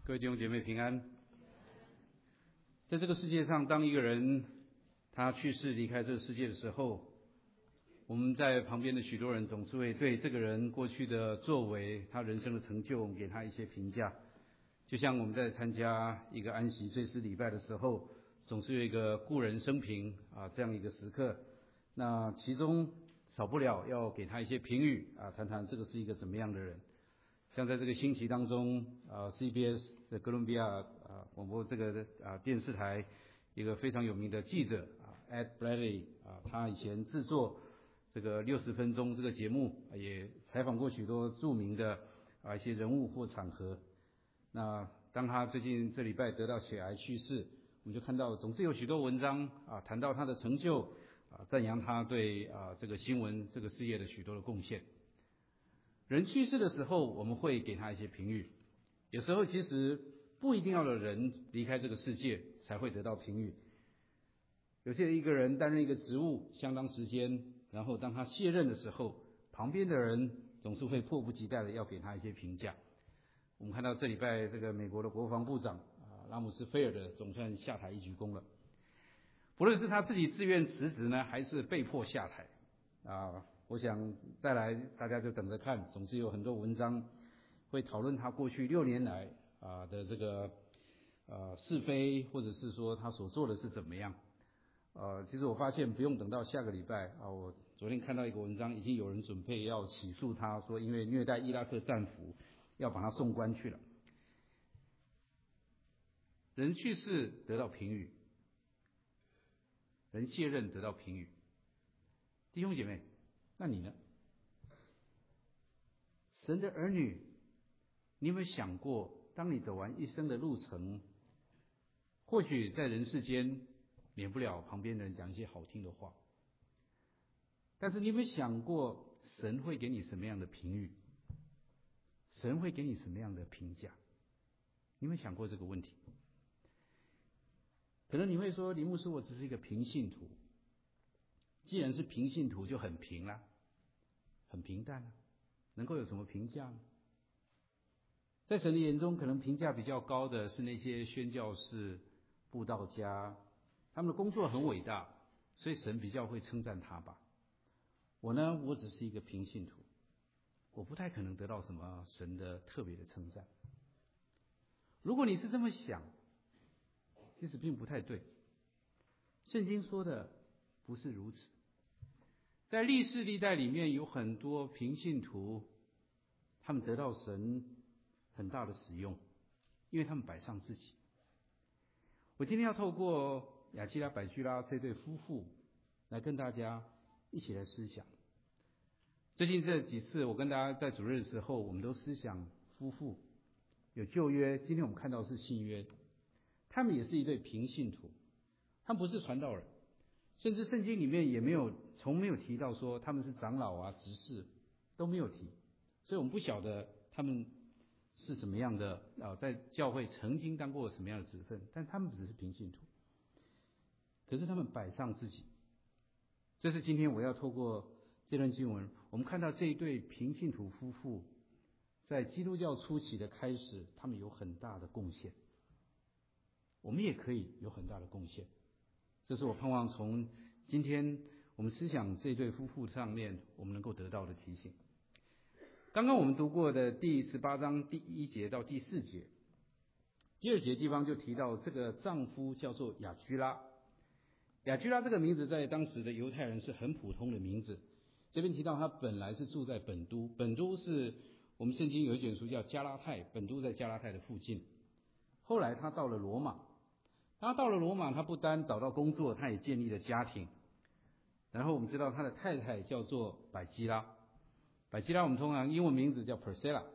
各位弟兄姐妹平安。在这个世界上，当一个人他去世离开这个世界的时候，我们在旁边的许多人总是会对这个人过去的作为，他人生的成就，我们给他一些评价。就像我们在参加一个安息追思礼拜的时候，总是有一个故人生平这样一个时刻，那其中少不了要给他一些评语谈谈这个是一个怎么样的人。像在这个星期当中CBS 的哥伦比亚广播这个电视台一个非常有名的记者Ed Bradley 他以前制作这个60分钟这个节目，也采访过许多著名的一些人物或场合。那当他最近这礼拜得到血癌去世，我们就看到总是有许多文章谈到他的成就赞扬他对这个新闻这个事业的许多的贡献。人去世的时候，我们会给他一些评语。有时候其实不一定要的人离开这个世界才会得到评语。有些一个人担任一个职务相当时间，然后当他卸任的时候，旁边的人总是会迫不及待的要给他一些评价。我们看到这礼拜这个美国的国防部长拉姆斯菲尔德总算下台一鞠躬了。不论是他自己自愿辞职呢，还是被迫下台我想再来大家就等着看，总是有很多文章会讨论他过去6年来的这个是非，或者是说他所做的是怎么样。其实我发现不用等到下个礼拜我昨天看到一个文章，已经有人准备要起诉他，说因为虐待伊拉克战俘要把他送关去了。人去世得到评语，人卸任得到评语。弟兄姐妹，那你呢？神的儿女，你有没有想过，当你走完一生的路程，或许在人世间免不了旁边的人讲一些好听的话，但是你有没有想过，神会给你什么样的评语？神会给你什么样的评价？你有没有想过这个问题？可能你会说，林牧师，我只是一个平信徒。既然是平信徒，就很平啦，很平淡啦，能够有什么评价呢？在神的眼中，可能评价比较高的是那些宣教士、布道家，他们的工作很伟大，所以神比较会称赞他吧。我呢，我只是一个平信徒，我不太可能得到什么神的特别的称赞。如果你是这么想，其实并不太对。圣经说的不是如此。在历世历代里面有很多平信徒，他们得到神很大的使用，因为他们摆上自己。我今天要透过雅基拉、百居拉这对夫妇来跟大家一起来思想。最近这几次我跟大家在主日的时候，我们都思想夫妇有旧约，今天我们看到是新约，他们也是一对平信徒，他们不是传道人，甚至圣经里面也从没有提到说他们是长老执事，都没有提，所以我们不晓得他们是什么样的在教会曾经当过什么样的职分，但他们只是平信徒。可是他们摆上自己，这是今天我要透过这段经文，我们看到这一对平信徒夫妇在基督教初期的开始，他们有很大的贡献，我们也可以有很大的贡献。这是我盼望从今天我们思想这对夫妇上面我们能够得到的提醒。刚刚我们读过的第18章第1节到第4节，第2节地方就提到这个丈夫叫做雅居拉。雅居拉这个名字在当时的犹太人是很普通的名字。这边提到他本来是住在本都，本都是我们圣经有一卷书叫加拉太，本都在加拉太的附近。后来他到了罗马，他不单找到工作，他也建立了家庭。然后我们知道他的太太叫做百基拉，百基拉我们通常英文名字叫 Priscilla。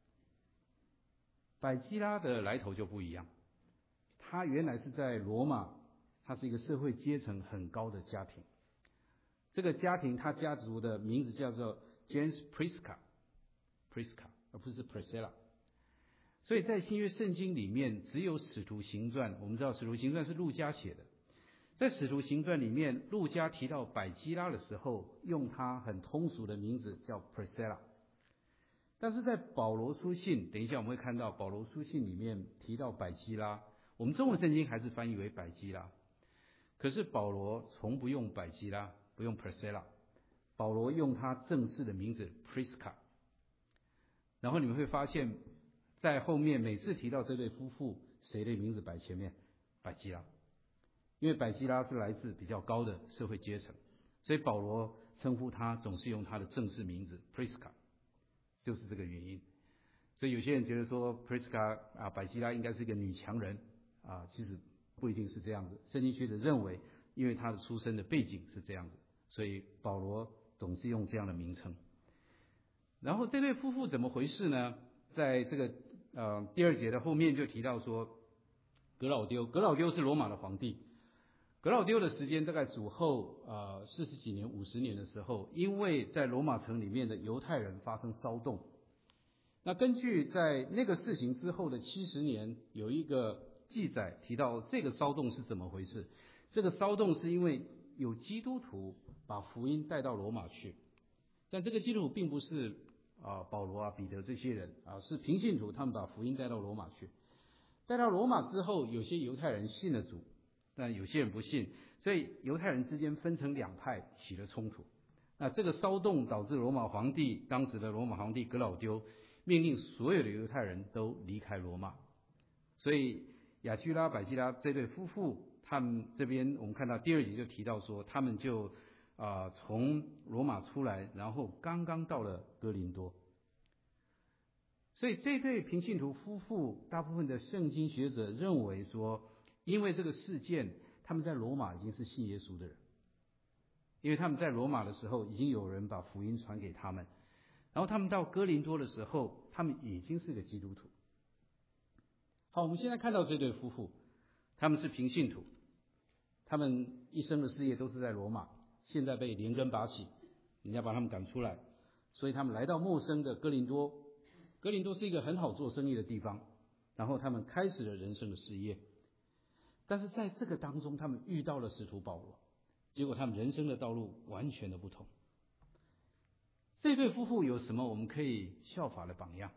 百基拉的来头就不一样，他原来是在罗马，他是一个社会阶层很高的家庭。这个家庭他家族的名字叫做 James Prisca 而不是 Priscilla。所以在新约圣经里面只有使徒行传，我们知道使徒行传是路加写的，在使徒行传里面，路加提到百基拉的时候，用他很通俗的名字叫 Priscilla。 但是在保罗书信，等一下我们会看到保罗书信里面提到百基拉，我们中文圣经还是翻译为百基拉，可是保罗从不用百基拉，不用 Priscilla， 保罗用他正式的名字 Prisca。 然后你们会发现在后面每次提到这对夫妇，谁的名字摆前面？百基拉，因为百基拉是来自比较高的社会阶层，所以保罗称呼他总是用他的正式名字 Prisca， 就是这个原因。所以有些人觉得说 Prisca 百基拉应该是一个女强人其实不一定是这样子。圣经学者认为，因为他的出生的背景是这样子，所以保罗总是用这样的名称。然后这对夫妇怎么回事呢？在这个第2节的后面就提到说，格老丢是罗马的皇帝。格老丢的时间大概主后40几年50年的时候，因为在罗马城里面的犹太人发生骚动。那根据在那个事情之后的70年有一个记载提到这个骚动是怎么回事。这个骚动是因为有基督徒把福音带到罗马去，但这个基督徒并不是保罗彼得这些人是平信徒，他们把福音带到罗马去。带到罗马之后，有些犹太人信了主，但有些人不信，所以犹太人之间分成2派，起了冲突。那这个骚动导致当时的罗马皇帝格老丢命令所有的犹太人都离开罗马。所以雅居拉、百基拉这对夫妇，他们这边我们看到第2节就提到说，他们就从罗马出来，然后刚刚到了哥林多。所以这对平信徒夫妇，大部分的圣经学者认为说，因为这个事件，他们在罗马已经是信耶稣的人，因为他们在罗马的时候已经有人把福音传给他们，然后他们到哥林多的时候，他们已经是个基督徒。好，我们现在看到这对夫妇，他们是平信徒，他们一生的事业都是在罗马，现在被连根拔起，人家把他们赶出来，所以他们来到陌生的哥林多。哥林多是一个很好做生意的地方，然后他们开始了人生的事业。但是在这个当中，他们遇到了使徒保罗，结果他们人生的道路完全的不同。这对夫妇有什么我们可以效法的榜样？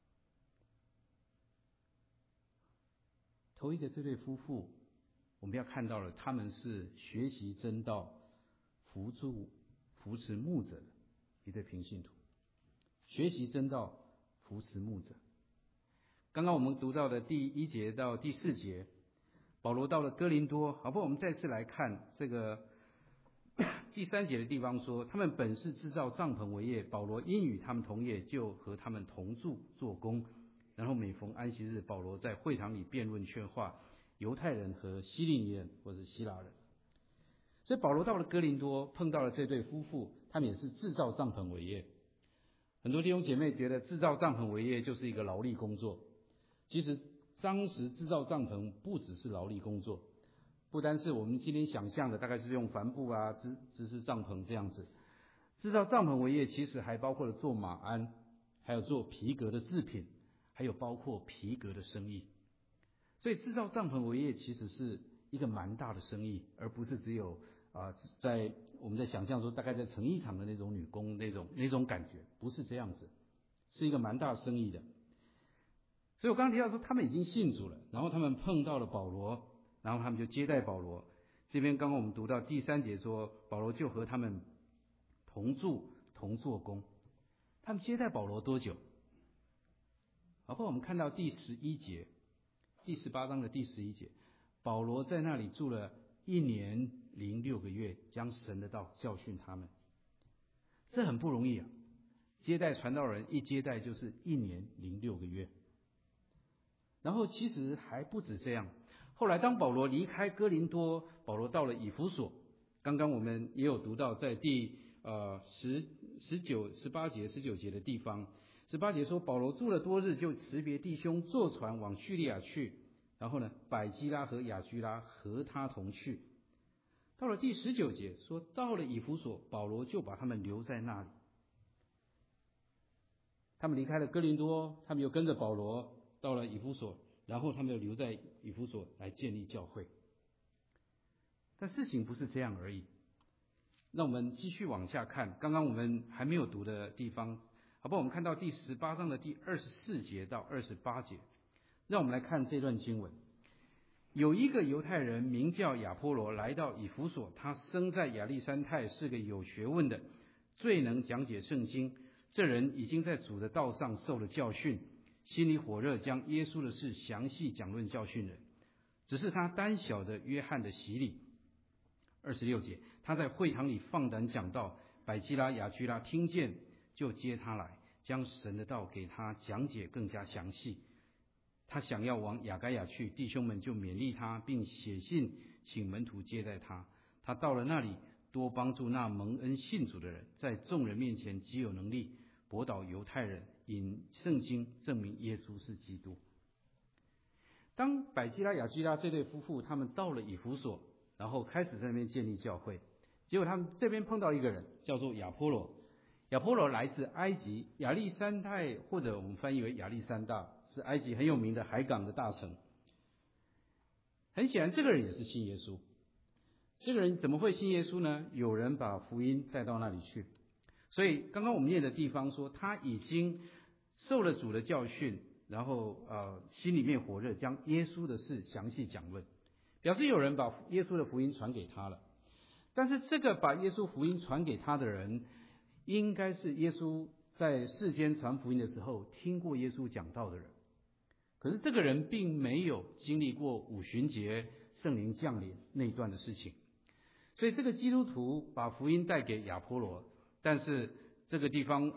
头一个，这对夫妇我们要看到了，他们是学习真道、扶持牧者的一对平信徒。学习真道、扶持牧者。刚刚我们读到的第1节到第4节，保罗到了哥林多。好，不，我们再次来看这个第3节的地方说，他们本是制造帐篷为业，保罗因与他们同业，就和他们同住做工。然后每逢安息日，保罗在会堂里辩论劝化犹太人和希利尼人或者希腊人。所以保罗到了哥林多，碰到了这对夫妇，他们也是制造帐篷为业。很多弟兄姐妹觉得制造帐篷为业就是一个劳力工作，其实当时制造帐篷不只是劳力工作，不单是我们今天想象的大概是用帆布织织帐篷这样子。制造帐篷为业其实还包括了做马鞍，还有做皮革的制品，还有包括皮革的生意。所以制造帐篷为业其实是一个蛮大的生意，而不是只有在我们在想象说大概在成衣厂的那种女工那种感觉，不是这样子，是一个蛮大生意的。所以我刚刚提到说他们已经信主了，然后他们碰到了保罗，然后他们就接待保罗。这边刚刚我们读到第3节说，保罗就和他们同住同做工。他们接待保罗多久？然后我们看到第11节，第18章的第11节，保罗在那里住了1年06个月，将神的道教训他们。这很不容易啊，接待传道人一接待就是1年06个月。然后其实还不止这样，后来当保罗离开哥林多，保罗到了以弗所，刚刚我们也有读到在第18节19节的地方，18节说保罗住了多日，就辞别弟兄，坐船往叙利亚去。然后呢，百基拉和雅居拉和他同去。到了第19节说，到了以弗所，保罗就把他们留在那里。他们离开了哥林多，他们又跟着保罗到了以弗所，然后他们又留在以弗所来建立教会。但事情不是这样而已。那我们继续往下看，刚刚我们还没有读的地方好不好？我们看到第18章的第24节到28节，让我们来看这段经文。有一个犹太人名叫亚波罗，来到以弗所，他生在亚历山泰，是个有学问的，最能讲解圣经。这人已经在主的道上受了教训，心里火热，将耶稣的事详细讲论教训人。只是他单晓得约翰的洗礼。26节，他在会堂里放胆讲道，百基拉、雅居拉听见，就接他来，将神的道给他讲解更加详细。他想要往亚该亚去，弟兄们就勉励他，并写信请门徒接待他。他到了那里，多帮助那蒙恩信主的人，在众人面前极有能力，驳倒犹太人，引圣经证明耶稣是基督。当百基拉、雅居拉这对夫妇他们到了以弗所，然后开始在那边建立教会，结果他们这边碰到一个人，叫做亚波罗。亚波罗来自埃及，亚历山泰，或者我们翻译为亚历山大，是埃及很有名的海港的大城。很显然这个人也是信耶稣。这个人怎么会信耶稣呢？有人把福音带到那里去。所以刚刚我们念的地方说，他已经受了主的教训，然后心里面火热，将耶稣的事详细讲论，表示有人把耶稣的福音传给他了。但是这个把耶稣福音传给他的人，应该是耶稣在世间传福音的时候听过耶稣讲道的人。可是这个人并没有经历过五旬节圣灵降临那一段的事情，所以这个基督徒把福音带给亚波罗，但是这个地方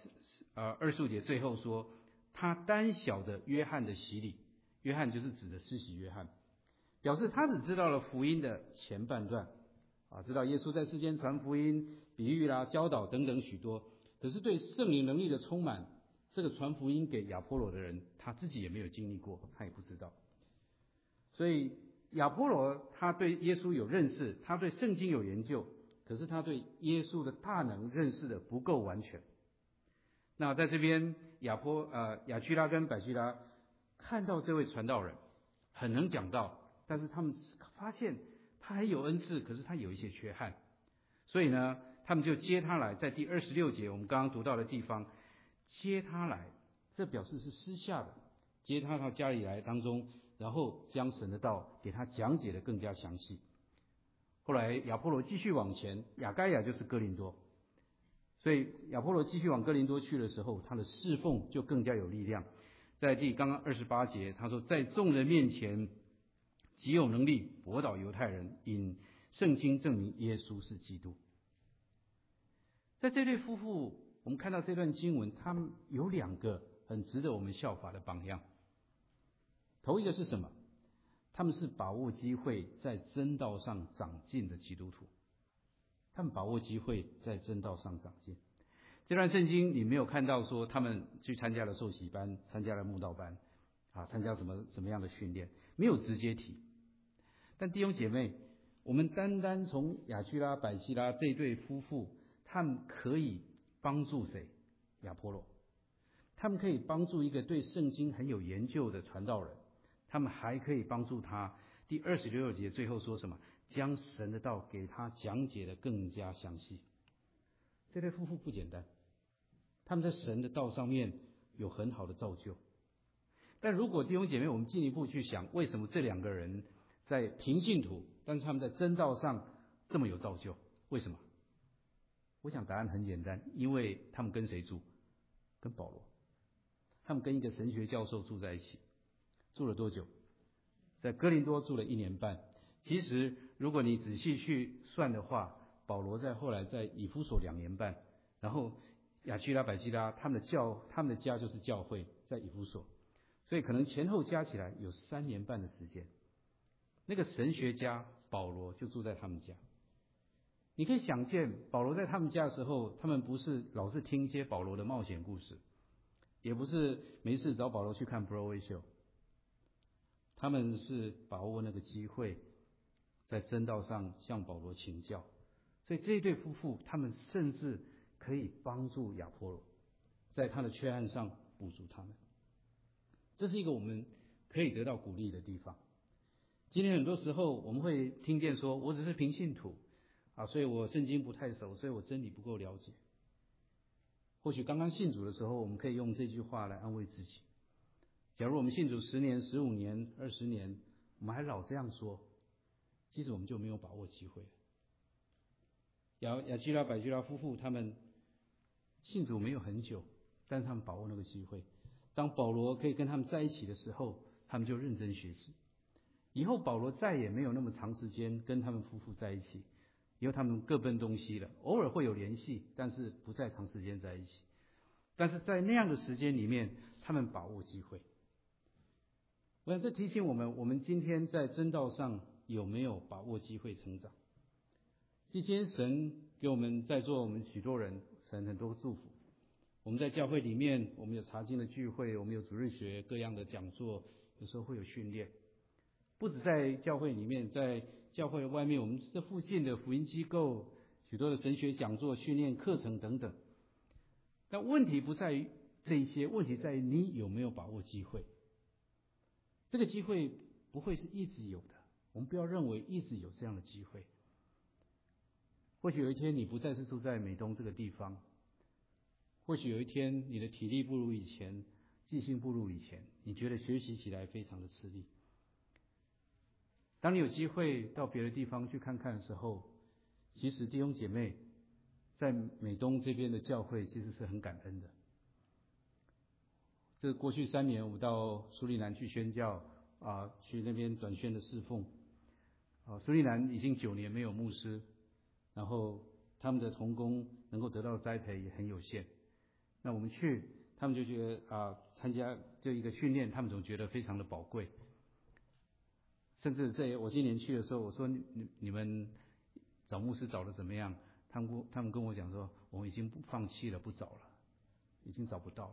25节最后说，他单晓得约翰的洗礼，约翰就是指的施洗约翰，表示他只知道了福音的前半段知道耶稣在世间传福音、比喻啦、教导等等许多，可是对圣灵能力的充满，这个传福音给亚波罗的人，他自己也没有经历过，他也不知道。所以亚波罗他对耶稣有认识，他对圣经有研究，可是他对耶稣的大能认识的不够完全。那在这边雅居拉跟百基拉看到这位传道人很能讲道，但是他们发现他很有恩赐，可是他有一些缺憾，所以呢他们就接他来，在第26节我们刚刚读到的地方，接他来，这表示是私下的，接他到家里来当中，然后将神的道给他讲解的更加详细。后来亚波罗继续往前，亚该亚就是哥林多，所以亚波罗继续往哥林多去的时候，他的侍奉就更加有力量。在刚刚28节他说，在众人面前极有能力，驳倒犹太人，引圣经证明耶稣是基督。在这对夫妇，我们看到这段经文，他们有2个很值得我们效法的榜样。头一个是什么？他们是把握机会在真道上长进的基督徒。他们把握机会在真道上长进。这段圣经你没有看到说他们去参加了受洗班，参加了慕道班参加什么样的训练，没有直接提。但弟兄姐妹，我们单单从雅居拉、百基拉这对夫妇，他们可以帮助谁？亚波罗。他们可以帮助一个对圣经很有研究的传道人，他们还可以帮助他。第26节最后说什么？将神的道给他讲解的更加详细。这对夫妇不简单，他们在神的道上面有很好的造就。但如果弟兄姐妹我们进一步去想，为什么这2个人在平信徒，但是他们在真道上这么有造就？为什么？我想答案很简单，因为他们跟谁住？跟保罗。他们跟一个神学教授住在一起，住了多久？在哥林多住了1年半。其实如果你仔细去算的话，保罗后来在以弗所2年半，然后雅居拉、百基拉他们的家就是教会，在以弗所，所以可能前后加起来有3年半的时间。那个神学家保罗就住在他们家。你可以想见，保罗在他们家的时候，他们不是老是听一些保罗的冒险故事，也不是没事找保罗去看 Broadway show， 他们是把握那个机会，在真道上向保罗请教。所以这一对夫妇，他们甚至可以帮助亚波罗，在他的缺憾上补足他们。这是一个我们可以得到鼓励的地方。今天很多时候我们会听见说，我只是平信徒所以我圣经不太熟，所以我真理不够了解。 或许刚刚信主的时候，我们可以用这句话来安慰自己。假如我们信主10年、15年、20年，我们还老这样说，其实我们就没有把握机会了。亚居拉、百居拉夫妇他们信主没有很久，但是他们把握那个机会。当保罗可以跟他们在一起的时候，他们就认真学习。以后保罗再也没有那么长时间跟他们夫妇在一起，以后他们各奔东西了，偶尔会有联系，但是不再长时间在一起。但是在那样的时间里面，他们把握机会。我想这提醒我们，我们今天在真道上有没有把握机会成长？今天神给我们在座我们许多人神很多祝福。我们在教会里面，我们有查经的聚会，我们有主日学各样的讲座，有时候会有训练。不止在教会里面，在教会外面，我们这附近的福音机构，许多的神学讲座、训练课程等等。但问题不在于这一些，问题在于你有没有把握机会。这个机会不会是一直有的，我们不要认为一直有这样的机会。或许有一天你不再是住在美东这个地方，或许有一天你的体力不如以前，记性不如以前，你觉得学习起来非常的吃力。当你有机会到别的地方去看看的时候，其实弟兄姐妹在美东这边的教会其实是很感恩的。这过去3年我们到苏利南去宣教去那边短宣的侍奉。苏利南已经9年没有牧师，然后他们的同工能够得到栽培也很有限。那我们去，他们就觉得参加这一个训练，他们总觉得非常的宝贵。甚至我今年去的时候，我说你们找牧师找的怎么样？他们跟我讲说，我们已经放弃了，不找了，已经找不到了。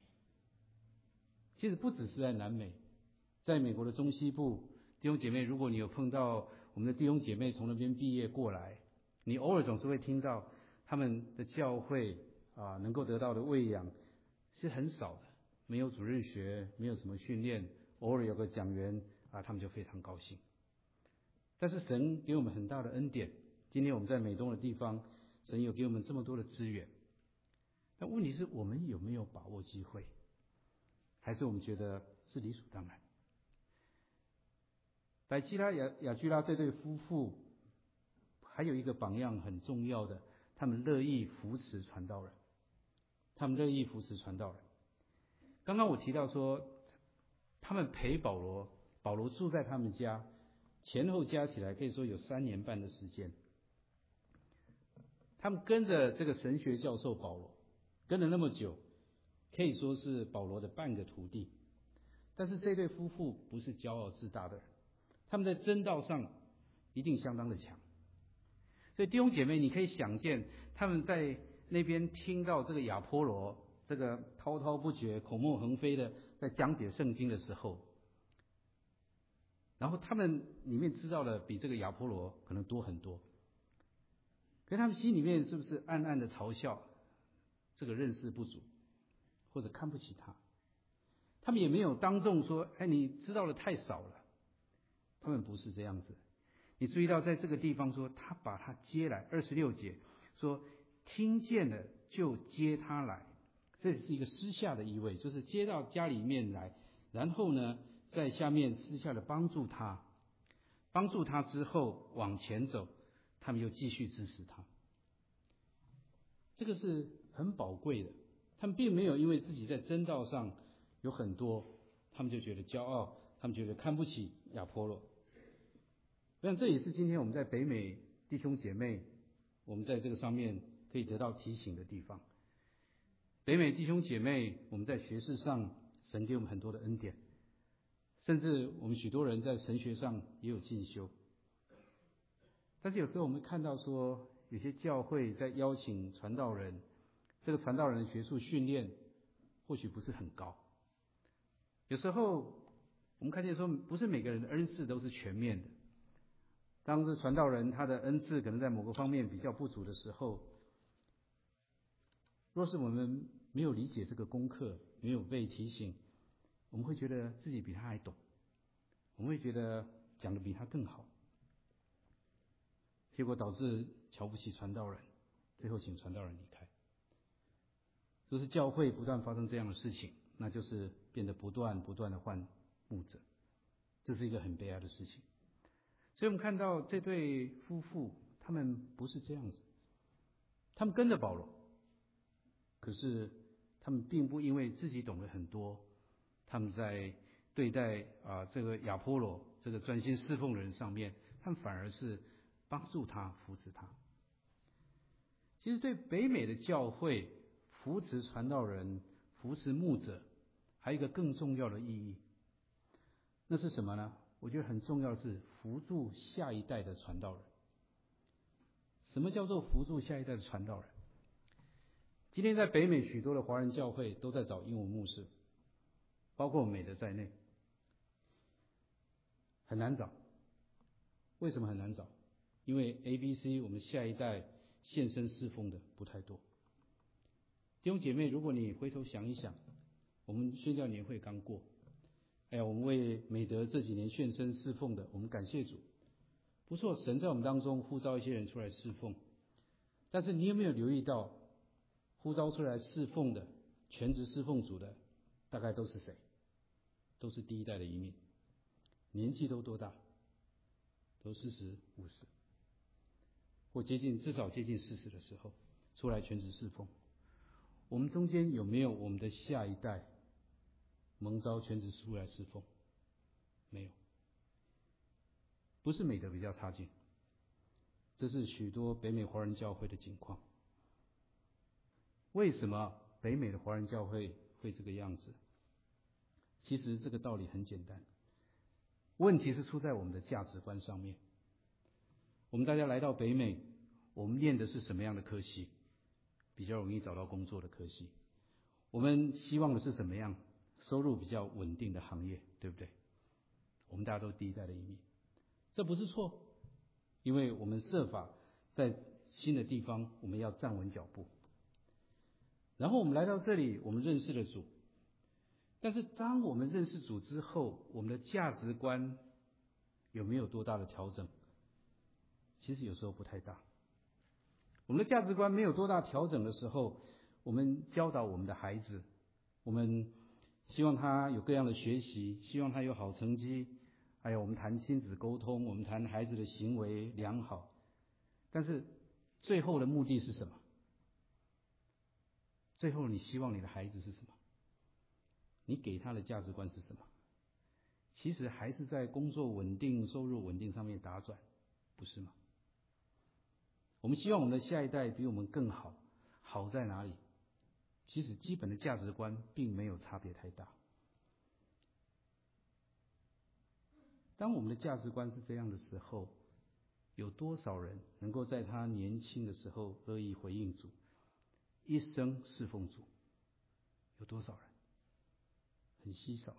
其实不只是在南美，在美国的中西部弟兄姐妹，如果你有碰到我们的弟兄姐妹从那边毕业过来，你偶尔总是会听到他们的教会能够得到的喂养是很少的，没有主日学，没有什么训练，偶尔有个讲员他们就非常高兴。但是神给我们很大的恩典，今天我们在美东的地方，神有给我们这么多的资源。但问题是我们有没有把握机会？还是我们觉得是理所当然？百基拉、亚居拉这对夫妇还有一个榜样很重要的，他们乐意扶持传道人。刚刚我提到说，他们陪保罗住在他们家，前后加起来可以说有3年半的时间。他们跟着这个神学教授保罗跟了那么久，可以说是保罗的半个徒弟。但是这对夫妇不是骄傲自大的人，他们在真道上一定相当的强。所以弟兄姐妹，你可以想见他们在那边听到这个亚波罗这个滔滔不绝、口沫横飞的在讲解圣经的时候，然后他们里面知道的比这个亚波罗可能多很多。可是他们心里面是不是暗暗的嘲笑这个认识不足，或者看不起他？他们也没有当众说你知道的太少了，他们不是这样子。你注意到在这个地方说他把他接来，26节说听见了就接他来，这是一个私下的意味，就是接到家里面来，然后呢在下面私下的帮助他之后往前走，他们又继续支持他。这个是很宝贵的。他们并没有因为自己在真道上有很多，他们就觉得骄傲，他们觉得看不起亚波罗。我想这也是今天我们在北美弟兄姐妹，我们在这个上面可以得到提醒的地方。北美弟兄姐妹，我们在学识上神给我们很多的恩典，甚至我们许多人在神学上也有进修。但是有时候我们看到说，有些教会在邀请传道人，这个传道人的学术训练或许不是很高。有时候我们看见说，不是每个人的恩赐都是全面的。当这传道人他的恩赐可能在某个方面比较不足的时候，若是我们没有理解这个功课，没有被提醒，我们会觉得自己比他还懂，我们会觉得讲的比他更好，结果导致瞧不起传道人，最后请传道人离开。 若是教会不断发生这样的事情，那就是变得不断的换牧者，这是一个很悲哀的事情。所以我们看到这对夫妇，他们不是这样子，他们跟着保罗，可是他们并不因为自己懂得很多，他们在对待这个亚波罗这个专心侍奉的人上面，他们反而是帮助他、扶持他。其实对北美的教会扶持传道人、扶持牧者，还有一个更重要的意义，那是什么呢？我觉得很重要的是扶助下一代的传道人。什么叫做扶助下一代的传道人？今天在北美许多的华人教会都在找英文牧师，包括美的在内，很难找。为什么很难找？因为 ABC 我们下一代献身侍奉的不太多。弟兄姐妹，如果你回头想一想，我们宣教年会刚过，我们为美德这几年献身侍奉的，我们感谢主，不错，神在我们当中呼召一些人出来侍奉。但是你有没有留意到，呼召出来侍奉的全职侍奉主的，大概都是谁？都是第一代的移民，年纪都多大？都40、50，或至少接近40的时候出来全职侍奉。我们中间有没有我们的下一代蒙召全职出来侍奉？没有。不是美德比较差劲，这是许多北美华人教会的情况。为什么北美的华人教会会这个样子？其实这个道理很简单，问题是出在我们的价值观上面。我们大家来到北美，我们念的是什么样的科系？比较容易找到工作的科系。我们希望的是什么样？收入比较稳定的行业，对不对？我们大家都第一代的移民，这不是错，因为我们设法在新的地方我们要站稳脚步。然后我们来到这里，我们认识了主，但是当我们认识主之后，我们的价值观有没有多大的调整？其实有时候不太大。我们的价值观没有多大调整的时候，我们教导我们的孩子，我们希望他有各样的学习，希望他有好成绩，还有我们谈亲子沟通，我们谈孩子的行为良好，但是最后的目的是什么？最后你希望你的孩子是什么？你给他的价值观是什么？其实还是在工作稳定、收入稳定上面打转，不是吗？我们希望我们的下一代比我们更好，好在哪里？其实基本的价值观并没有差别太大。当我们的价值观是这样的时候，有多少人能够在他年轻的时候乐意回应主，一生侍奉主？有多少人？很稀少。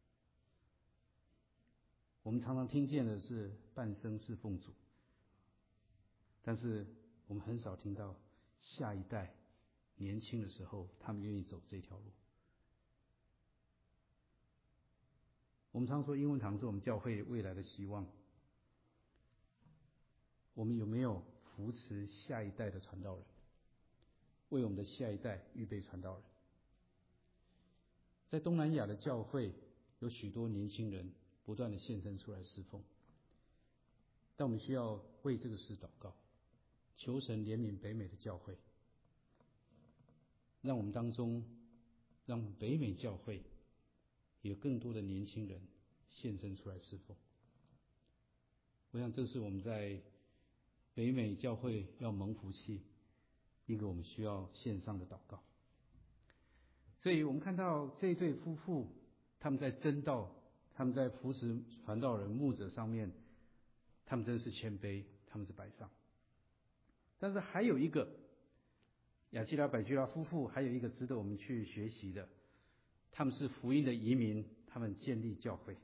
我们常常听见的是半生侍奉主，但是我们很少听到下一代年轻的时候他们愿意走这条路。我们常说英文堂是我们教会未来的希望，我们有没有扶持下一代的传道人，为我们的下一代预备传道人？在东南亚的教会有许多年轻人不断的献身出来侍奉，但我们需要为这个事祷告，求神怜悯北美的教会，让我们当中，让北美教会有更多的年轻人献身出来侍奉。我想这是我们在北美教会要蒙福气一个我们需要献上的祷告。所以我们看到这一对夫妇，他们在真道，他们在扶持传道人牧者上面，他们真是谦卑，他们是摆上。但是还有一个亚基拉百基拉夫妇，还有一个值得我们去学习的，他们是福音的移民，他们建立教会。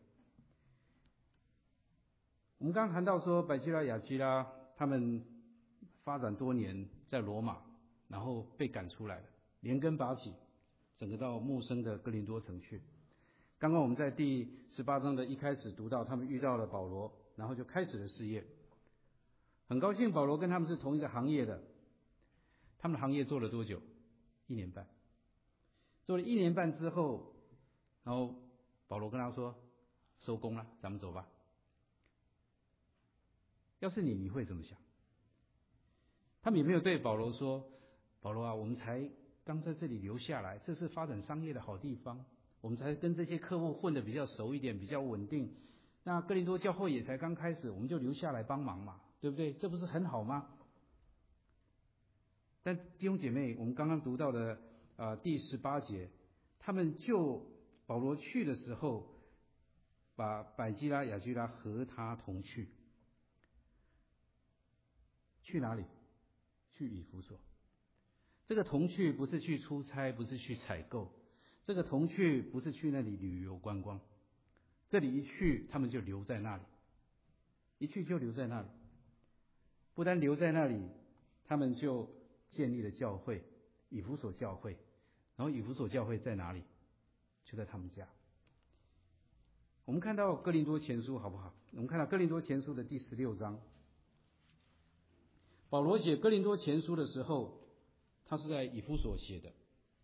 我们刚刚谈到说百基拉、亚基拉他们发展多年在罗马，然后被赶出来了，连根拔起，整个到陌生的哥林多城去。刚刚我们在第18章的一开始读到，他们遇到了保罗，然后就开始了事业。很高兴保罗跟他们是同一个行业的，他们的行业做了多久？1年半。 做了1年半之后，然后保罗跟他说：“收工了，咱们走吧。”要是你会怎么想？他们也没有对保罗说：“保罗啊，我们才刚在这里留下来，这是发展商业的好地方，我们才跟这些客户混得比较熟一点，比较稳定。那哥林多教会也才刚开始，我们就留下来帮忙嘛，对不对？这不是很好吗？”但弟兄姐妹，我们刚刚读到的第18节，他们就保罗去的时候，把百基拉、亚居拉和他同去。去哪里？去以弗所。这个同去不是去出差，不是去采购，这个同去不是去那里旅游观光，这里一去他们就留在那里，一去就留在那里。不但留在那里，他们就建立了教会，以弗所教会。然后以弗所教会在哪里？就在他们家。我们看到哥林多前书好不好？我们看到哥林多前书的第16章。保罗写哥林多前书的时候，他是在以弗所写的。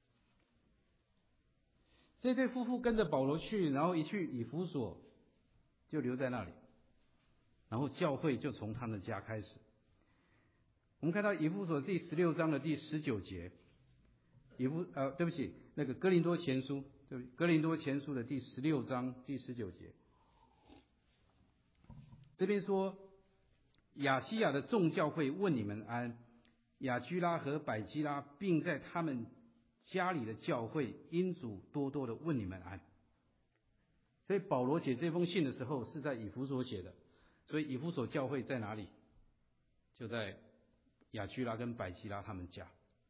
这对夫妇跟着保罗去，然后一去以弗所就留在那里，然后教会就从他们家开始。我们看到以弗所第16章的第19节，对不起，那个哥林多前书，哥林多前书的第16章第19节，这边说亚西亚的众教会问你们安，亚居拉和百基拉并在他们家里的教会因主多多的问你们安。所以保罗写这封信的时候是在以弗所写的，所以以弗所教会在哪里？就在亚居拉跟百基拉他们家。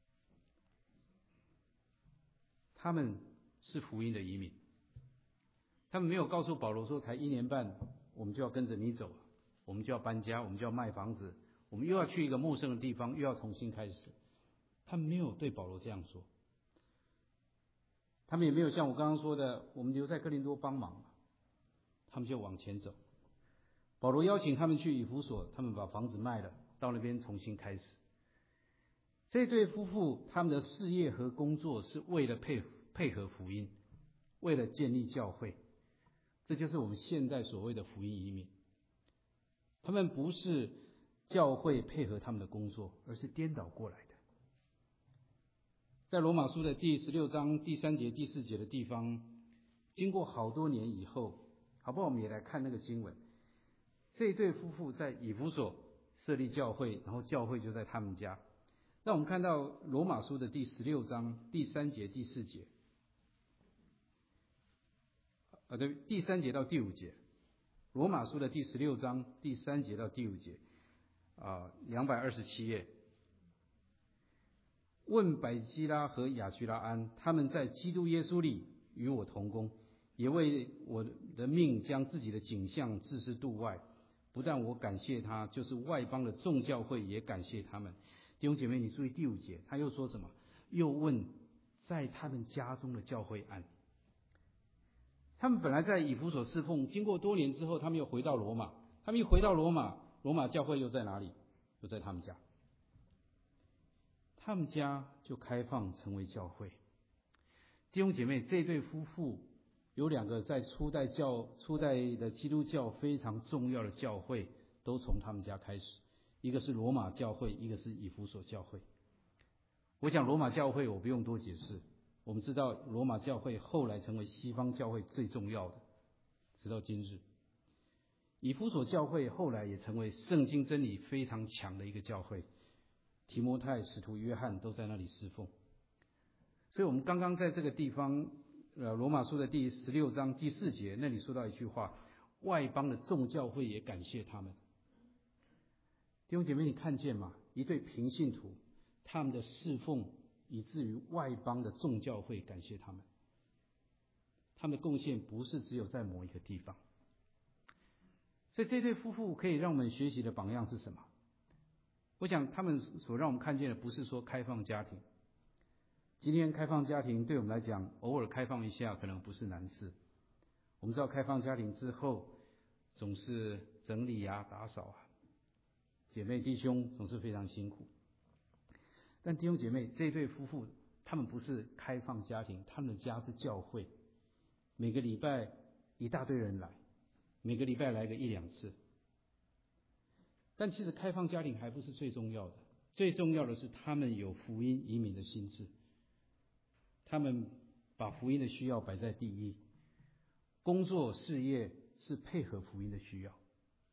他们是福音的移民，他们没有告诉保罗说才1年半我们就要跟着你走，我们就要搬家，我们就要卖房子，我们又要去一个陌生的地方，又要重新开始。他们没有对保罗这样说，他们也没有像我刚刚说的我们留在哥林多帮忙，他们就往前走。保罗邀请他们去以弗所，他们把房子卖了，到那边重新开始。这对夫妇他们的事业和工作是为了配合福音，为了建立教会，这就是我们现在所谓的福音移民。他们不是教会配合他们的工作，而是颠倒过来的。在罗马书的第16章第3节第4节的地方，经过好多年以后，好不好？我们也来看那个经文。这一对夫妇在以弗所设立教会，然后教会就在他们家。那我们看到罗马书的第16章第3节第4节，对，第3节到第5节，罗马书的第16章第3节到第5节，227页。问百基拉和亚居拉安，他们在基督耶稣里与我同工，也为我的命将自己的景象置之度外。不但我感谢他，就是外邦的众教会也感谢他们。弟兄姐妹，你注意第5节，他又说什么？又问在他们家中的教会安。他们本来在以弗所侍奉，经过多年之后，他们又回到罗马。他们一回到罗马，罗马教会又在哪里？又在他们家。他们家就开放成为教会。弟兄姐妹，这对夫妇有2个在初代的基督教非常重要的教会，都从他们家开始。一个是罗马教会，一个是以弗所教会。我讲罗马教会我不用多解释，我们知道罗马教会后来成为西方教会最重要的，直到今日。以弗所教会后来也成为圣经真理非常强的一个教会，提摩太、使徒约翰都在那里侍奉。所以我们刚刚在这个地方罗马书的第16章第4节那里说到一句话，外邦的众教会也感谢他们。弟兄姐妹，你看见吗？一对平信徒，他们的侍奉以至于外邦的众教会感谢他们。他们的贡献不是只有在某一个地方。所以这对夫妇可以让我们学习的榜样是什么？我想他们所让我们看见的不是说开放家庭。今天开放家庭对我们来讲，偶尔开放一下可能不是难事。我们知道开放家庭之后总是整理打扫姐妹弟兄总是非常辛苦。但弟兄姐妹，这对夫妇他他们不是开放家庭，他们的家是教会，每个礼拜一大堆人来，每个礼拜来个1-2次。但其实开放家庭还不是最重要的，最重要的是他们有福音移民的心志，他们把福音的需要摆在第一，工作事业是配合福音的需要。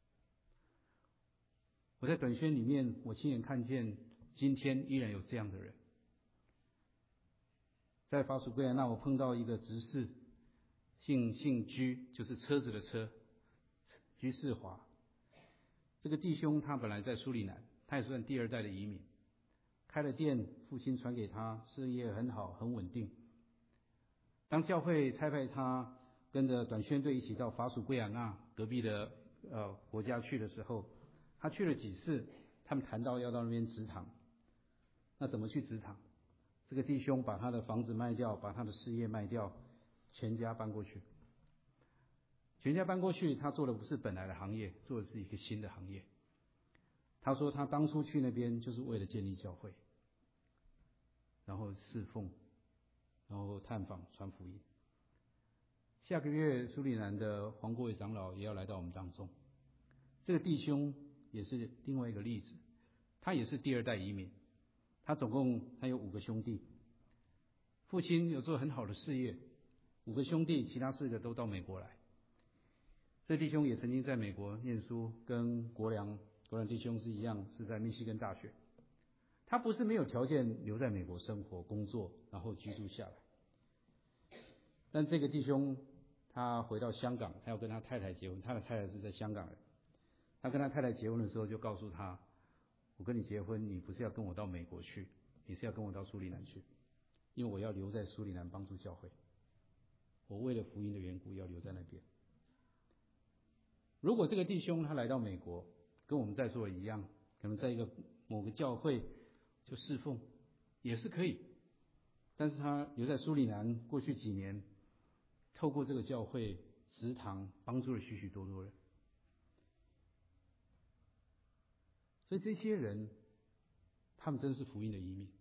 我在短宣里面，我亲眼看见今天依然有这样的人。在法属圭亚那，我碰到一个执事，姓居，就是车子的车，居士华。这个弟兄他本来在苏里南，他也算第2代的移民，开了店，父亲传给他，事业很好，很稳定。当教会差派他跟着短宣队一起到法属圭亚那隔壁的国家去的时候，他去了几次，他们谈到要到那边植堂。那怎么去植堂？这个弟兄把他的房子卖掉，把他的事业卖掉，全家搬过去。全家搬过去，他做的不是本来的行业，做的是一个新的行业。他说他当初去那边就是为了建立教会，然后侍奉，然后探访传福音。下个月苏里南的黄国伟长老也要来到我们当中。这个弟兄也是另外一个例子，他也是第2代移民，他有5个兄弟，父亲有做很好的事业，5个兄弟，其他4个都到美国来。这弟兄也曾经在美国念书，跟国良弟兄是一样，是在密西根大学。他不是没有条件留在美国生活工作，然后居住下来。但这个弟兄他回到香港，他要跟他太太结婚，他的太太是在香港人。他跟他太太结婚的时候就告诉他，我跟你结婚，你不是要跟我到美国去，你是要跟我到苏里南去，因为我要留在苏里南帮助教会，我为了福音的缘故要留在那边。如果这个弟兄他来到美国，跟我们在座的一样，可能在某个教会就侍奉也是可以，但是他留在苏里南，过去几年透过这个教会植堂帮助了许许多多人。所以这些人他们真是福音的移民。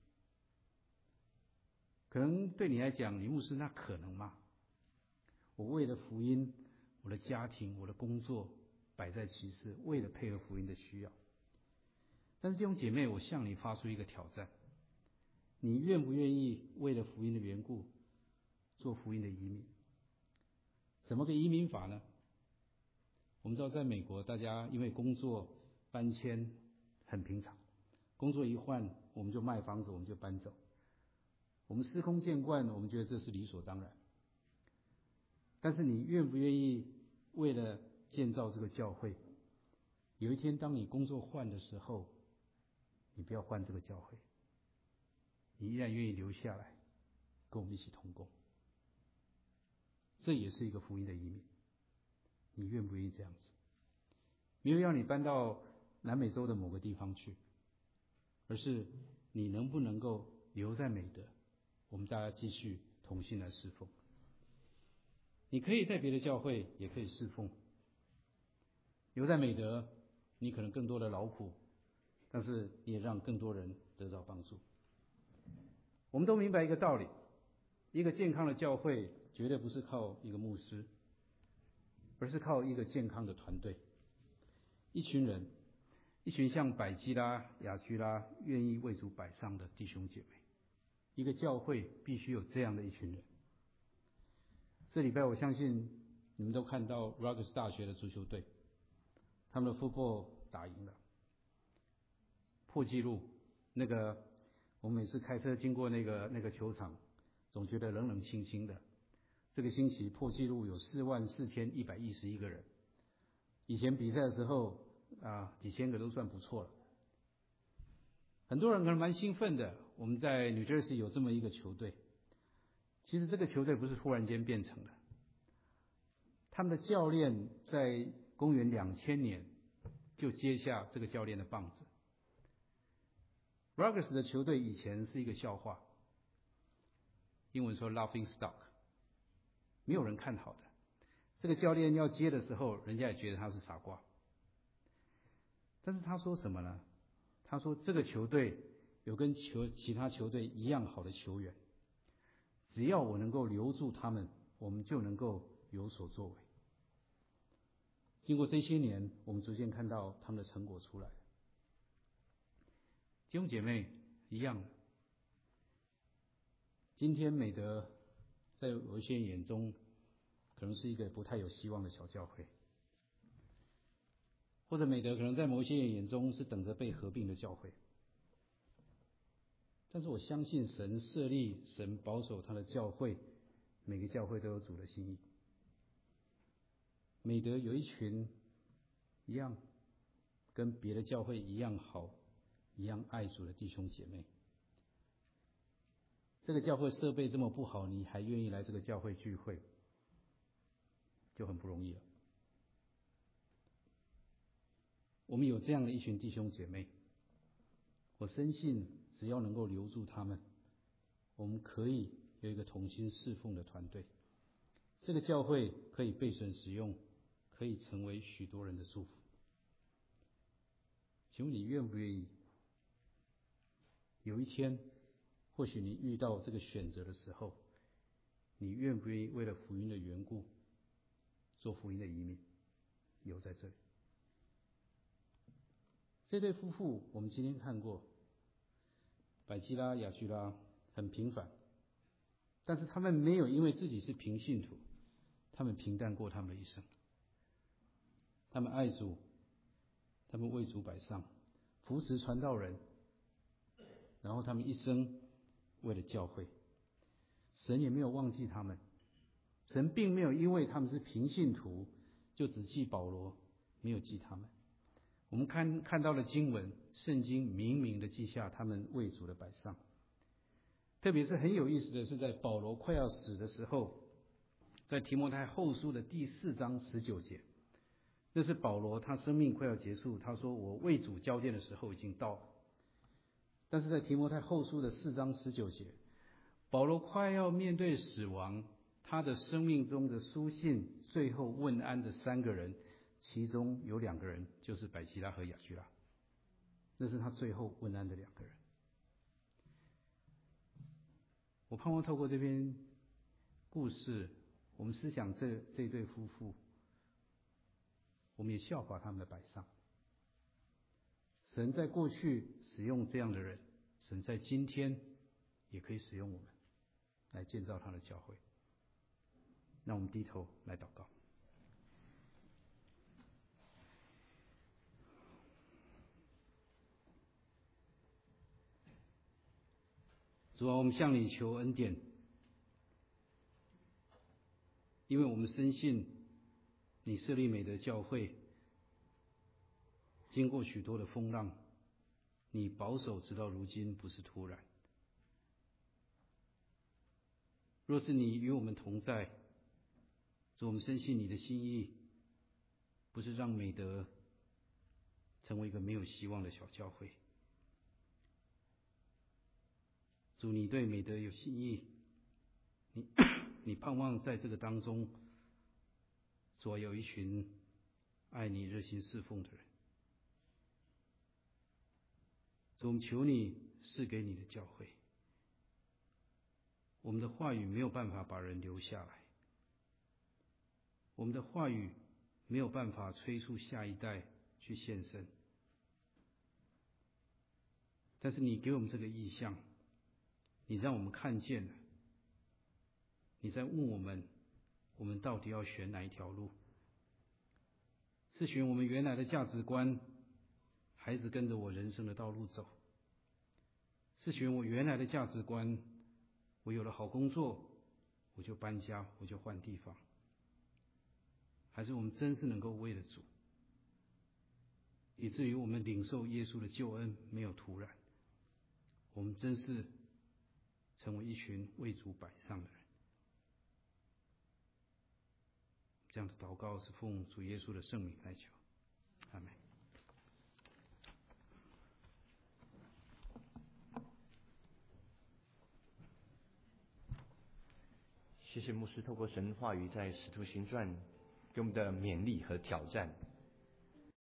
可能对你来讲，你牧师那可能吗？我为了福音，我的家庭，我的工作摆在其次，为了配合福音的需要。但是弟兄姐妹，我向你发出一个挑战，你愿不愿意为了福音的缘故做福音的移民？怎么个移民法呢？我们知道在美国，大家因为工作搬迁很平常，工作一换我们就卖房子，我们就搬走，我们司空见惯，我们觉得这是理所当然。但是你愿不愿意为了建造这个教会，有一天当你工作换的时候，你不要换这个教会，你依然愿意留下来跟我们一起同工？这也是一个福音的移民。你愿不愿意这样子？没有要你搬到南美洲的某个地方去，而是你能不能够留在美德，我们大家继续同心来侍奉。你可以在别的教会也可以侍奉，留在美德，你可能更多的劳苦，但是你也让更多人得到帮助。我们都明白一个道理，一个健康的教会绝对不是靠一个牧师，而是靠一个健康的团队，一群人，一群像百基拉、雅居拉愿意为主摆上的弟兄姐妹。一个教会必须有这样的一群人。这礼拜我相信你们都看到 Rutgers 大学的足球队，他们的 football 打赢了，破纪录。我们每次开车经过那个球场，总觉得冷冷清清的。这个星期破纪录有44111个人，以前比赛的时候几千个都算不错了。很多人可能蛮兴奋的，我们在 New Jersey 有这么一个球队。其实这个球队不是忽然间变成的，他们的教练在公元2000年就接下这个教练的棒子。Rutgers 的球队以前是一个笑话，英文说 laughing stock， 没有人看好的。这个教练要接的时候，人家也觉得他是傻瓜。但是他说什么呢？他说这个球队有跟其他球队一样好的球员， 只要我能够留住他们，我们就能够有所作为。经过这些年，我们逐渐看到他们的成果出来。弟兄姐妹一样，今天美德在有一些人眼中可能是一个不太有希望的小教会，或者美德可能在某些人眼中是等着被合并的教会。但是我相信神设立、神保守他的教会，每个教会都有主的心意。美德有一群一样跟别的教会一样好、一样爱主的弟兄姐妹。这个教会设备这么不好，你还愿意来这个教会聚会，就很不容易了。我们有这样的一群弟兄姐妹，我深信只要能够留住他们，我们可以有一个同心侍奉的团队。这个教会可以被神使用，可以成为许多人的祝福。请问你愿不愿意有一天，或许你遇到这个选择的时候，你愿不愿意为了福音的缘故做福音的移民，留在这里？这对夫妇我们今天看过，百基拉、雅居拉很平凡，但是他们没有因为自己是平信徒，他们平淡过他们的一生。他们爱主，他们为主摆上，扶持传道人，然后他们一生为了教会。神也没有忘记他们，神并没有因为他们是平信徒就只记保罗，没有记他们。我们看到了经文，圣经明明的记下他们为主的摆上。特别是很有意思的是，在保罗快要死的时候，在提摩太后书的第4章19节，那是保罗他生命快要结束，他说我为主交奠的时候已经到了。但是在提摩太后书的4章19节，保罗快要面对死亡，他的生命中的书信最后问安的3个人，其中有2个人就是百基拉和雅居拉，那是他最后问安的2个人。我盼望透过这篇故事，我们思想这对夫妇，我们也效法他们的摆上。神在过去使用这样的人，神在今天也可以使用我们来建造他的教会。那我们低头来祷告。主啊，我们向你求恩典，因为我们深信你设立美德教会经过许多的风浪，你保守直到如今，不是突然。若是你与我们同在，主，我们深信你的心意不是让美德成为一个没有希望的小教会。主，你对美德有心意，你盼望在这个当中，主有一群爱你、热心侍奉的人。主，我们求你赐给你的教会。我们的话语没有办法把人留下来，我们的话语没有办法催促下一代去献身，但是你给我们这个意象，你让我们看见了，你在问我们到底要选哪一条路？是选我们原来的价值观，还是跟着我人生的道路走？是选我原来的价值观，我有了好工作，我就搬家，我就换地方？还是我们真是能够为了主，以至于我们领受耶稣的救恩没有突然，我们真是成为一群为主摆上的人？这样的祷告是奉主耶稣的圣名来求，阿们。 谢谢牧师透过神话语在使徒行传给我们的勉励和挑战。